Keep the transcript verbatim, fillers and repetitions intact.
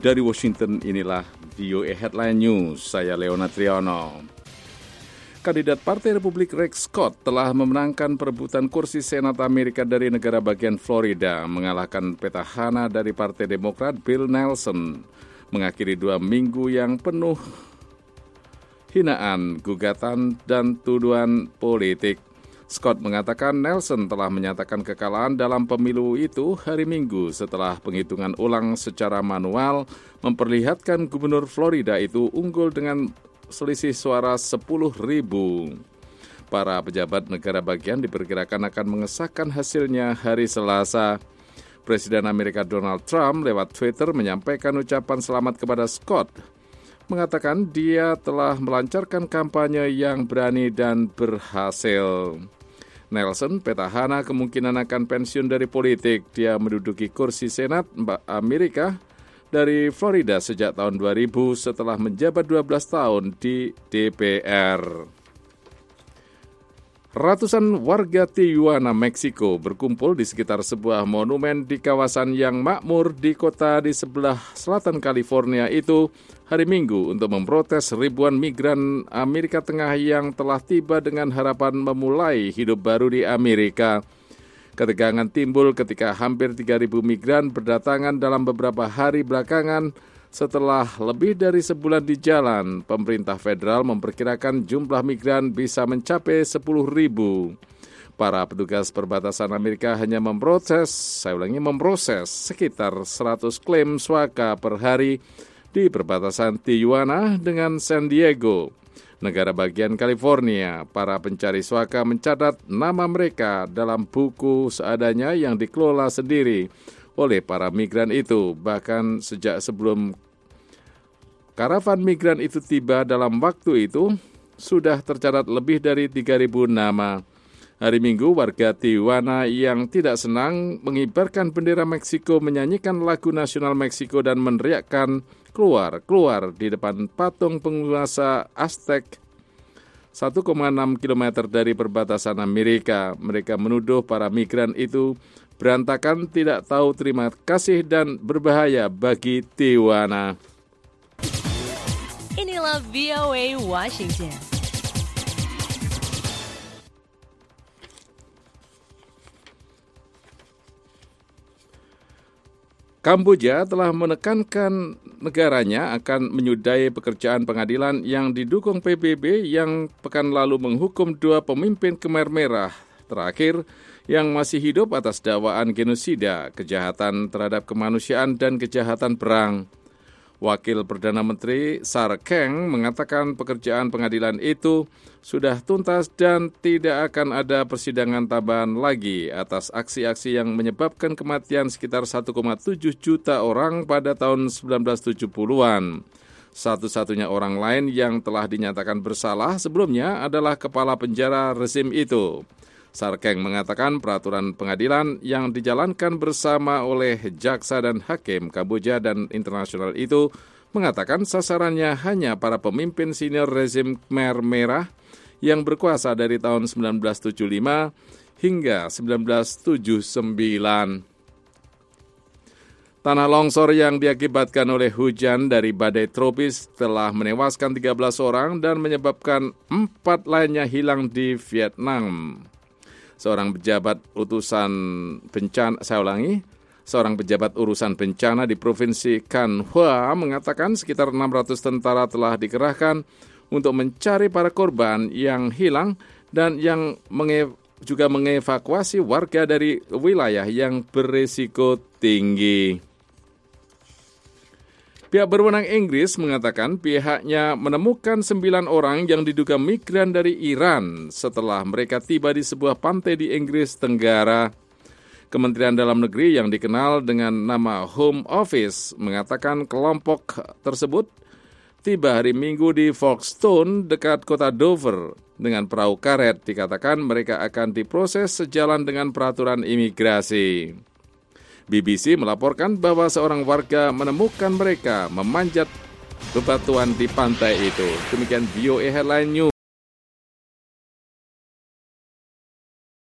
Dari Washington, inilah V O A Headline News. Saya Leona Triano. Kandidat Partai Republik Rex Scott telah memenangkan perebutan kursi Senat Amerika dari negara bagian Florida, mengalahkan petahana dari Partai Demokrat Bill Nelson, mengakhiri dua minggu yang penuh hinaan, gugatan, dan tuduhan politik. Scott mengatakan Nelson telah menyatakan kekalahan dalam pemilu itu hari Minggu setelah penghitungan ulang secara manual memperlihatkan Gubernur Florida itu unggul dengan selisih suara sepuluh ribu. Para pejabat negara bagian diperkirakan akan mengesahkan hasilnya hari Selasa. Presiden Amerika Donald Trump lewat Twitter menyampaikan ucapan selamat kepada Scott, mengatakan dia telah melancarkan kampanye yang berani dan berhasil. Nelson, petahana, kemungkinan akan pensiun dari politik. Dia menduduki kursi Senat Amerika dari Florida sejak tahun dua ribu setelah menjabat dua belas tahun di D P R. Ratusan warga Tijuana, Meksiko berkumpul di sekitar sebuah monumen di kawasan yang makmur di kota di sebelah selatan California itu hari Minggu untuk memprotes ribuan migran Amerika Tengah yang telah tiba dengan harapan memulai hidup baru di Amerika. Ketegangan timbul ketika hampir tiga ribu migran berdatangan dalam beberapa hari belakangan. Setelah lebih dari sebulan di jalan, pemerintah federal memperkirakan jumlah migran bisa mencapai sepuluh ribu. Para petugas perbatasan Amerika hanya memproses, saya ulangi memproses sekitar seratus klaim swaka per hari di perbatasan Tijuana dengan San Diego, negara bagian California. Para pencari swaka mencatat nama mereka dalam buku seadanya yang dikelola sendiri oleh para migran itu. Bahkan sejak sebelum karavan migran itu tiba dalam waktu itu, sudah tercatat lebih dari tiga ribu nama. Hari Minggu, warga Tijuana yang tidak senang mengibarkan bendera Meksiko, menyanyikan lagu nasional Meksiko dan meneriakkan keluar, keluar di depan patung penguasa Aztec satu koma enam kilometer dari perbatasan Amerika. Mereka menuduh para migran itu berantakan, tidak tahu terima kasih, dan berbahaya bagi Tijuana. Inilah V O A Washington. Kamboja telah menekankan negaranya akan menyudahi pekerjaan pengadilan yang didukung P B B yang pekan lalu menghukum dua pemimpin Khmer Merah terakhir yang masih hidup atas dakwaan genosida, kejahatan terhadap kemanusiaan, dan kejahatan perang. Wakil Perdana Menteri Sar Keng mengatakan pekerjaan pengadilan itu sudah tuntas dan tidak akan ada persidangan tambahan lagi atas aksi-aksi yang menyebabkan kematian sekitar satu koma tujuh juta orang pada tahun sembilan belas tujuh puluhan. Satu-satunya orang lain yang telah dinyatakan bersalah sebelumnya adalah kepala penjara rezim itu. Sar Keng mengatakan peraturan pengadilan yang dijalankan bersama oleh jaksa dan hakim Kamboja dan internasional itu mengatakan sasarannya hanya para pemimpin senior rezim Khmer Merah yang berkuasa dari tahun sembilan belas tujuh puluh lima hingga sembilan belas tujuh puluh sembilan. Tanah longsor yang diakibatkan oleh hujan dari badai tropis telah menewaskan tiga belas orang dan menyebabkan empat lainnya hilang di Vietnam. Seorang pejabat utusan bencana, saya ulangi, seorang pejabat urusan bencana di Provinsi Can Hoa mengatakan sekitar enam ratus tentara telah dikerahkan untuk mencari para korban yang hilang dan yang menge- juga mengevakuasi warga dari wilayah yang berisiko tinggi. Pihak berwenang Inggris mengatakan pihaknya menemukan sembilan orang yang diduga migran dari Iran setelah mereka tiba di sebuah pantai di Inggris Tenggara. Kementerian Dalam Negeri yang dikenal dengan nama Home Office mengatakan kelompok tersebut tiba hari Minggu di Folkestone dekat kota Dover dengan perahu karet. Dikatakan mereka akan diproses sejalan dengan peraturan imigrasi. B B C melaporkan bahwa seorang warga menemukan mereka memanjat bebatuan di pantai itu. Demikian V O A Headline News.